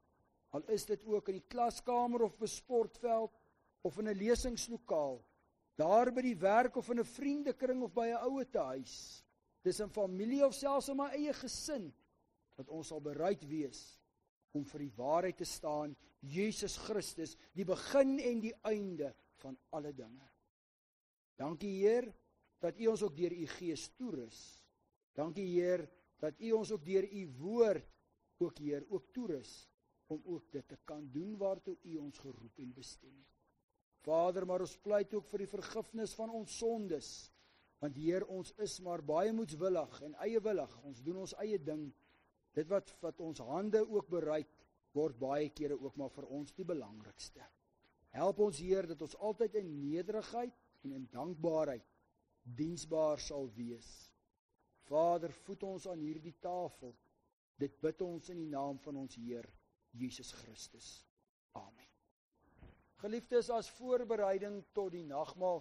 Al is dit ook in die klaskamer of by sportveld of in 'n lesingslokaal, daar by die werk of in 'n vriendekring of by 'n ouetehuis, dis 'n familie of selfs in my eie gesin, dat ons sal bereid wees om vir die waarheid te staan, Jesus Christus, die begin en die einde van alle dinge. Dankie, Heer, dat U ons ook deur U Gees toerus. Dankie, Heer, dat U ons ook deur U woord ook, Heer, ook toerus om ook dit te kan doen waartoe U ons geroep en bestem het. Vader, maar ons pleit ook vir die vergifnis van ons sondes, want Heer, ons is maar baie moedswillig en eiewillig, ons doen ons eie ding. Dit wat, wat ons hande ook bereik, word baie kere ook maar vir ons die belangrikste. Help ons, Heer, dat ons altyd in nederigheid en in dankbaarheid diensbaar sal wees. Vader, voed ons aan hierdie tafel. Dit bid ons in die naam van ons Heer, Jesus Christus. Amen. Geliefdes, as voorbereiding tot die nagmaal,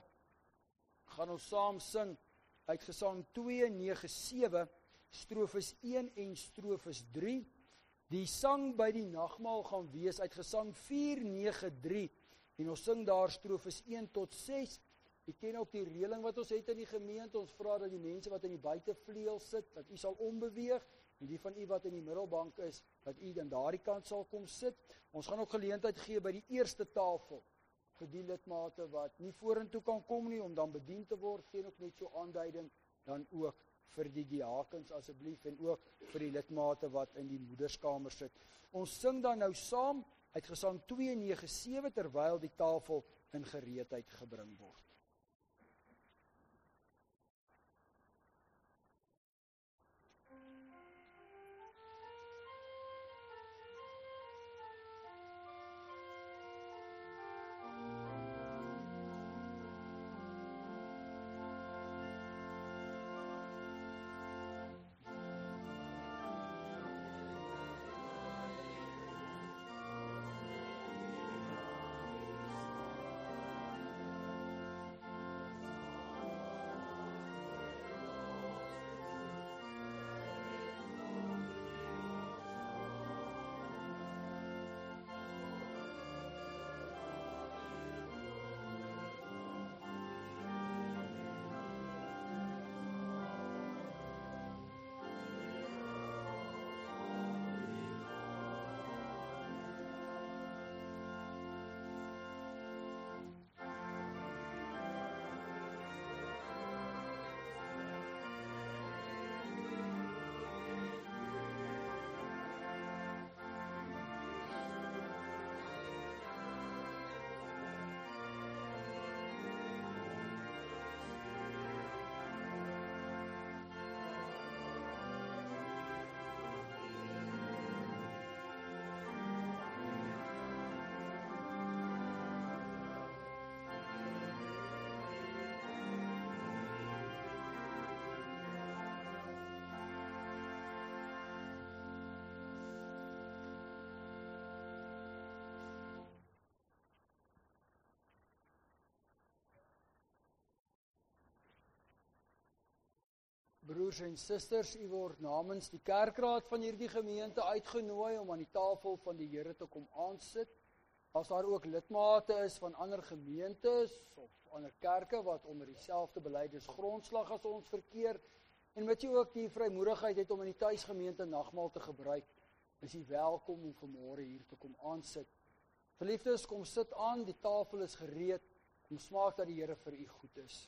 gaan ons saam sing uit Gesang twee nege sewe, strofes een en strofes drie. Die sang by die nagmaal gaan wees uit Gesang vier nege drie, en ons sing daar strofes een tot ses. U ken ook die reëling wat ons het in die gemeente, ons vra dat die mense wat in die buitevleuel sit, dat u sal ombeweeg, en die van u wat in die middelbank is, dat u aan daardie kant sal kom sit. Ons gaan ook geleentheid gee by die eerste tafel, vir die lidmate wat nie vorentoe kan kom nie, om dan bedien te word, gee ook net so aanduiding, dan ook vir die diakens asseblief, en ook vir die lidmate wat in die moederskamer sit. Ons sing dan nou saam uit Gesang twee nege sewe, terwyl die tafel in gereedheid gebring word. Broers en susters, u word namens die kerkraad van hierdie gemeente uitgenooi om aan die tafel van die Here te kom aansit. As daar ook lidmate is van ander gemeentes of ander kerke wat onder dieselfde belydsgrondslag as ons verkeer, en wat jy ook die vrymoedigheid het om in die tuisgemeente nagmaal te gebruik, is u welkom om vanmôre hier te kom aansit. Geliefdes, kom sit aan, die tafel is gereed, kom smaak dat die Here vir u goed is.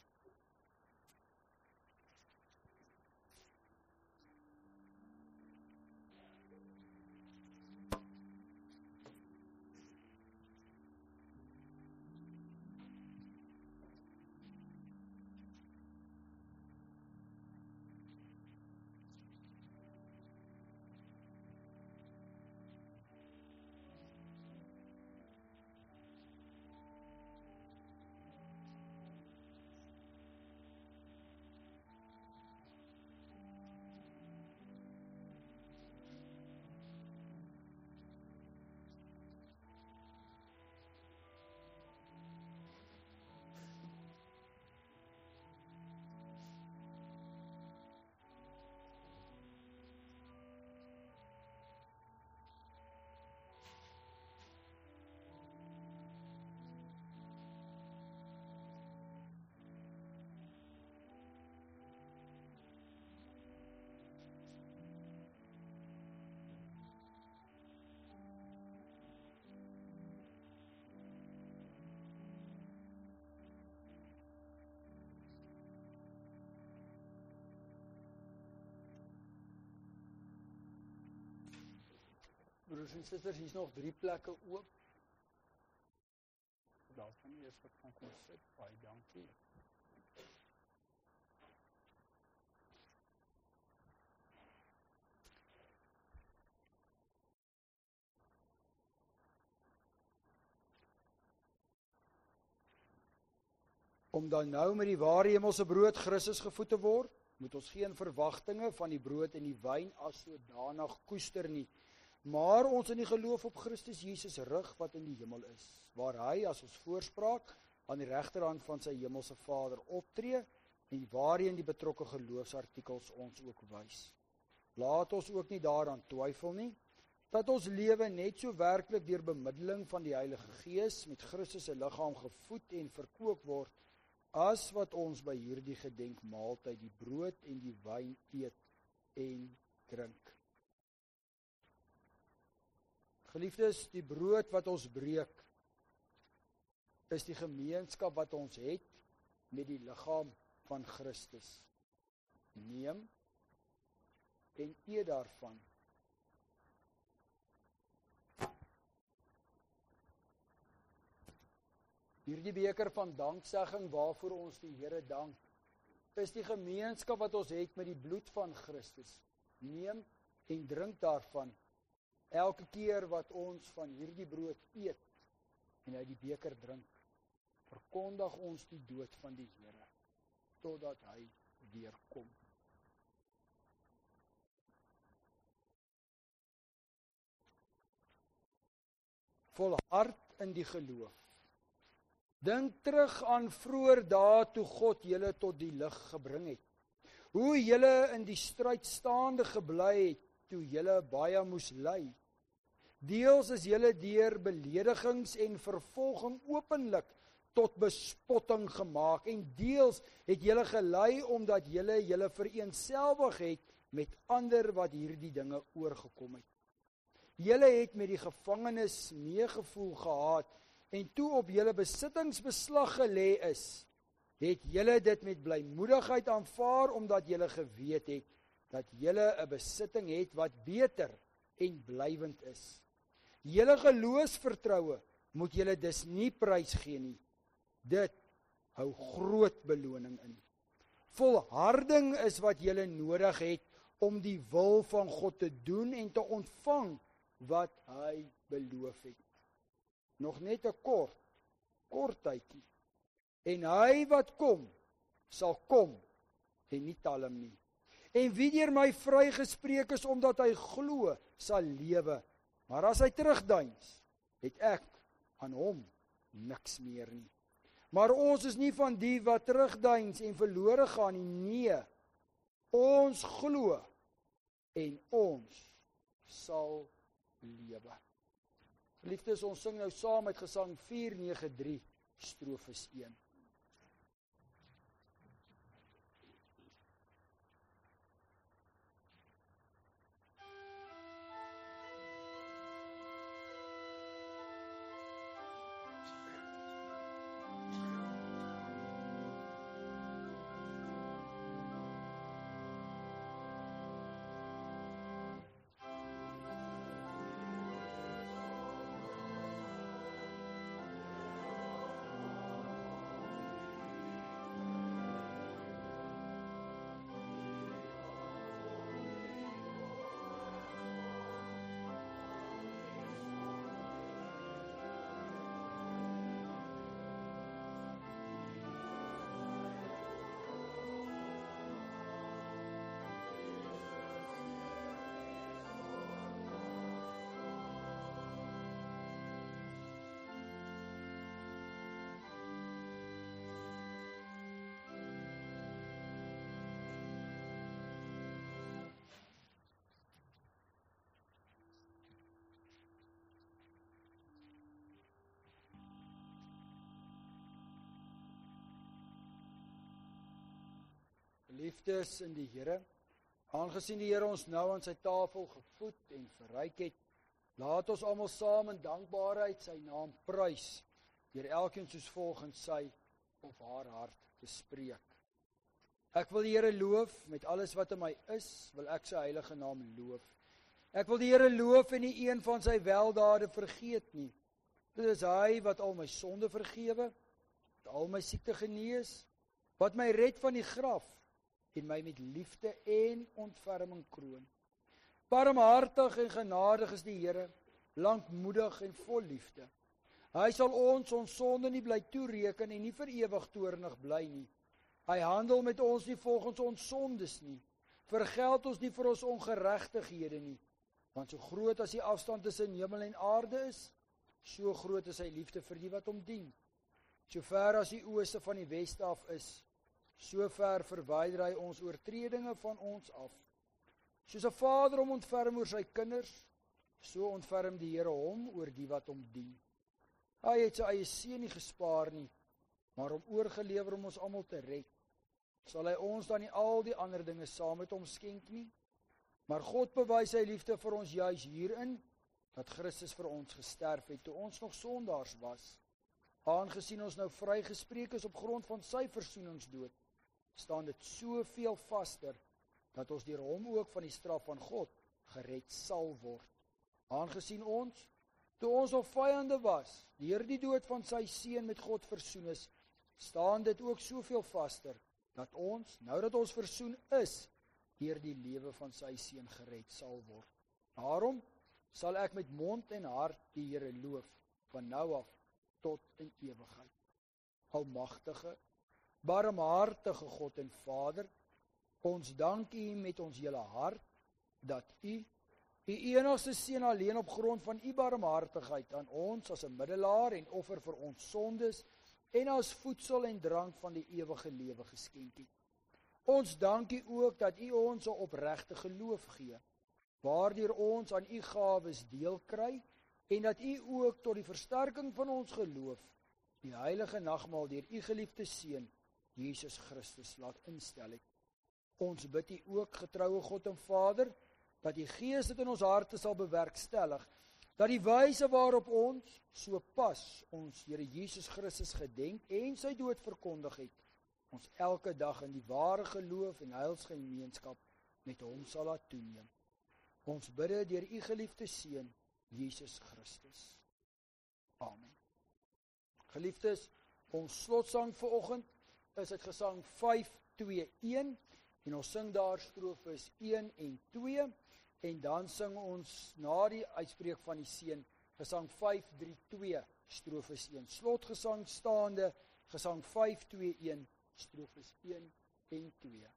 Broers en susters, hier is nog drie plekke oop. Daar van die eerste wat gaan kom sit. Baie dankie. Om dan nou met die ware hemelse brood Christus gevoed te word, moet ons geen verwagtinge van die brood en die wyn as sodanig koester nie. Maar ons in die geloof op Christus Jesus rig wat in die hemel is, waar hy as ons voorspraak aan die regterhand van sy hemelse Vader optree en waarheen die betrokke geloofsartikels ons ook wys. Laat ons ook nie daaraan twyfel nie, dat ons lewe net so werklik deur bemiddeling van die Heilige Gees met Christus se liggaam gevoed en verkoop word, as wat ons by hierdie gedenkmaaltyd die brood en die wyn eet en drink. Geliefdes, die brood wat ons breek, is die gemeenskap wat ons het met die liggaam van Christus. Neem en eet daarvan. Hierdie beker van danksegging waarvoor ons die Here dank, is die gemeenskap wat ons het met die bloed van Christus. Neem en drink daarvan. Elke keer wat ons van hierdie brood eet en uit die beker drink, verkondig ons die dood van die Here, totdat hy weer kom. Volhard in die geloof. Dink terug aan vroeër dae toe God julle tot die lig gebring het. Hoe julle in die stryd staande gebly het, toe julle baie moes ly. Deels is julle deur beledigings en vervolging openlik tot bespotting gemaak, en deels het julle gelei omdat julle julle vereenselwig het met ander wat hierdie dinge oorgekom het. Julle het met die gevangenes meegevoel gehad, en toe op julle besittings beslag gelê is, het julle dit met blymoedigheid aanvaar, omdat julle geweet het, dat julle 'n besitting het wat beter en blywend is. Julle geloofsvertroue moet julle dus nie prysgee nie. Dit hou groot beloning in. Volharding is wat julle nodig het om die wil van God te doen en te ontvang wat hy beloof het. Nog net 'n kort, kort tydjie. En hy wat kom, sal kom en nie talm nie. En wie deur my vrygespreek is omdat hy glo, sal lewe. Maar as hy terugdeins, het ek aan hom niks meer nie. Maar ons is nie van die wat terugdeins en verlore gaan nie. Nee, Ons glo en ons sal lewe. Geliefdes, ons sing nou saam met gesang vier nege drie, strofes een. Geliefdes in die Here, aangesien die Here ons nou aan sy tafel gevoed en verryk het, laat ons almal saam in dankbaarheid sy naam prys, deur elkeen soos volgens sy of haar hart te spreek. Ek wil die Here loof, met alles wat in my is, wil ek sy heilige naam loof. Ek wil die Here loof en nie een van sy weldade vergeet nie. Dit is hy wat al my sonde vergewe, wat al my siekte genees, wat my red van die graf, en my met liefde en ontferming kroon. Barmhartig en genadig is die Here, lankmoedig en vol liefde. Hy sal ons ons sonde nie bly toereken en nie vir ewig toornig bly nie. Hy handel met ons nie volgens ons sondes nie, vergeld ons nie vir ons ongeregtighede nie, want so groot as die afstand tussen hemel en aarde is, so groot is sy liefde vir die wat hom dien. So ver as die ooste van die weste af is, so ver verwyder hy ons oortredinge van ons af. Soos 'n vader hom ontferm oor sy kinders, so ontferm die Here hom oor die wat hom dien. Hy het sy eie seun nie gespaar nie, maar hom oorgelewer om ons almal te red. Sal hy ons dan nie al die ander dinge saam met hom skenk nie? Maar God bewys sy liefde vir ons juis hierin, dat Christus vir ons gesterf het, toe ons nog sondaars was. Aangesien ons nou vrygespreek is op grond van sy versoeningsdood, staan dit soveel vaster, dat ons deur hom ook van die straf van God gered sal word. Aangesien ons, toe ons nog vyande was, deur die dood van sy seun met God versoen is, staan dit ook soveel vaster, dat ons, nou dat ons versoen is, deur die lewe van sy seun gered sal word. Daarom sal ek met mond en hart die Here loof, van nou af tot in ewigheid. Almagtige, barmhartige God en Vader, ons dank U met ons hele hart, dat U, U enigste seun alleen op grond van U barmhartigheid aan ons as 'n middelaar en offer vir ons sondes, en as voedsel en drank van die ewige lewe geskenk het. Ons dank U ook dat U ons 'n opregte geloof gee, waardeur ons aan U gawes deel kry, en dat U ook tot die versterking van ons geloof, die heilige nagmaal deur U geliefde Seun, Jesus Christus, laat instel het. Ons bid U ook, getroue God en Vader, dat die Gees dit in ons harte sal bewerkstellig, dat die wyse waarop ons, so pas, ons Here Jesus Christus gedenk en sy dood verkondig het, ons elke dag in die ware geloof en heilsgemeenskap met hom sal laat toeneem. Ons bid deur U geliefde Seun, Jesus Christus. Amen. Geliefdes, ons slotsang vanoggend is uit Gesang vyf twee een, en ons sing daar strofes een en twee, en dan sing ons na die uitspreek van die seun Gesang vyf drie twee, strofes een. Slotgesang staande, Gesang vyf twee een, strofes een en twee.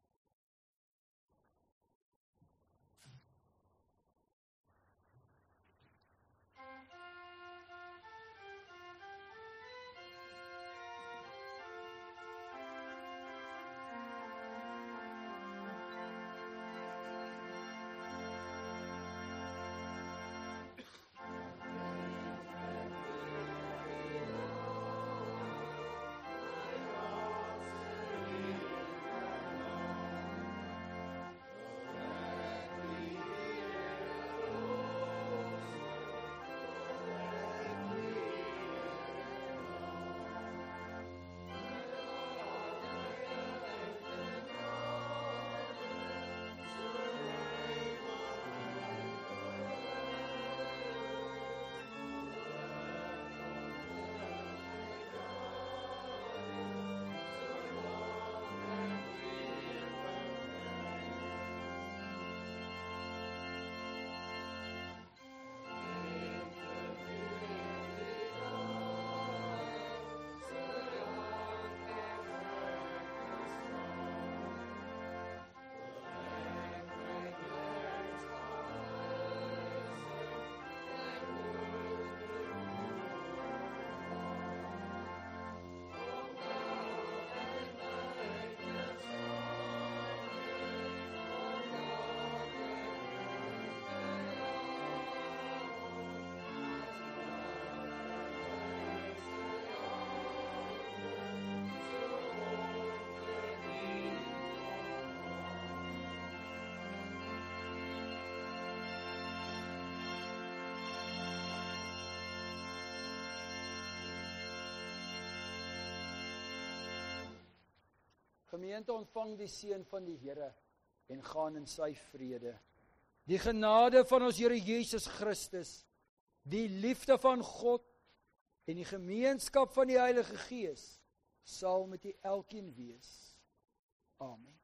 Gemeente, ontvang die seën van die Here en gaan in sy vrede. Die genade van ons Here Jesus Christus, die liefde van God en die gemeenskap van die Heilige Gees sal met u elkeen wees. Amen.